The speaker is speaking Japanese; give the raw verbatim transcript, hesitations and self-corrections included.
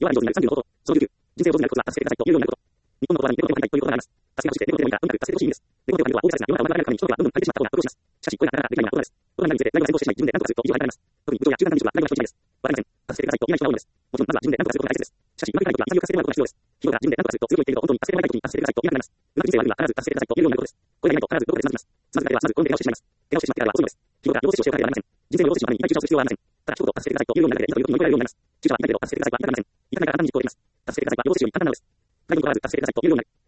弱い上手になるさんじゅうの方法。そのきゅうきゅう、人生を上手になるコツは助けてくださいというようになること。日本の言葉に猫の手を借りたいということがあります。助けが欲しくて猫の手を借りた音楽、助けてほしい意味です。猫の手を借りるとは大げさですが、世の中を漫画であるために人々はどんどん借りてしまった方が得をします。しかし、これがなかなかできないのはコロナです。コロナについて何を先行してしまい、自分で何とかするという方がいます。特に部長や中間管理職は何をしてほしいです。笑いません。助けてくださいと言えない人が多いのです。もちろん、まずは自分で何とかすることが大切です。しかし、うまくいかないときは潔く助けてもらうことが必要です。人が自分で何とかすると強く言っていると本当に助けてもらいたいときに助けてくださいと言えなくなります。うまく人生を歩むには必ず助けてくださいと言えるようになることです。これがいないと必ずどこかでつまずきます。つまずく彼はまずこの怪我をしてしまいます。怪我をしてしまってからは遅いのです。日頃から予防接種をしておかなければなりません。人生の予防接種のために痛い注射をする必要はありません。ただ一言助けてくださいと言えるようになるだけで痛いということに乗り越えられるようになります。注射は痛いけれど助けてくださいは言いたくなりません。痛くないから簡単に実行できます。助けてくださいは予防接種より簡単なのです。誰にも取らず助けてくださいと言えるようになる。